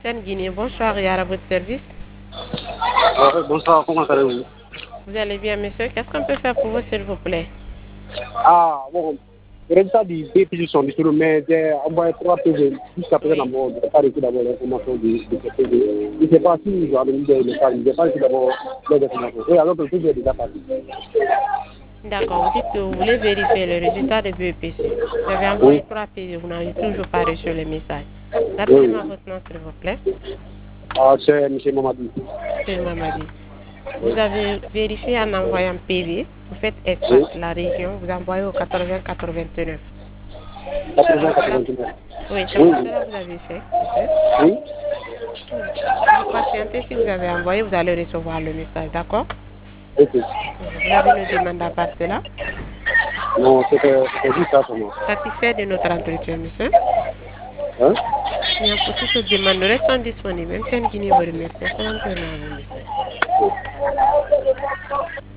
Sen Guinée, bonsoir, Yara, à votre service. Bonsoir, comment allez-vous? Vous allez bien, monsieur? Qu'est-ce qu'on peut faire pour vous, s'il vous plaît? Ah, bon, les résultats du PPG sont disponibles, mais j'ai envoyé 3 PG jusqu'à présent. Oui. Je n'ai pas reçu d'abord l'information du PPG. Je ne sais pas si je vais me le cas, je n'ai pas reçu d'abord les informations. Oui, alors que le PPG est déjà parti. D'accord, vous dites que vous voulez vérifier le résultat de BEPC. Vous avez envoyé Oui, 3 PG, vous n'avez toujours pas reçu le message. oui. Rappelez-moi votre nom, s'il vous plaît. Ah, c'est M. Mamadi. C'est Mamadi. Vous avez vérifié en envoyant PV. Vous faites Oui, espace, la région, vous envoyez au 80-89. C'est cela? 80-99. Oui, c'est Oui, pour cela que vous avez fait, monsieur. oui. Vous patientez, si vous avez envoyé, vous allez recevoir le message, d'accord? Ok. Vous avez une demande à part cela? Non, c'était juste ça pour moi. Satisfait de notre entretien, monsieur? Hein? S'il y a pour toute demande, restons disponibles. Même si Guinée vous remercie. Excellente journée à vous, monsieur.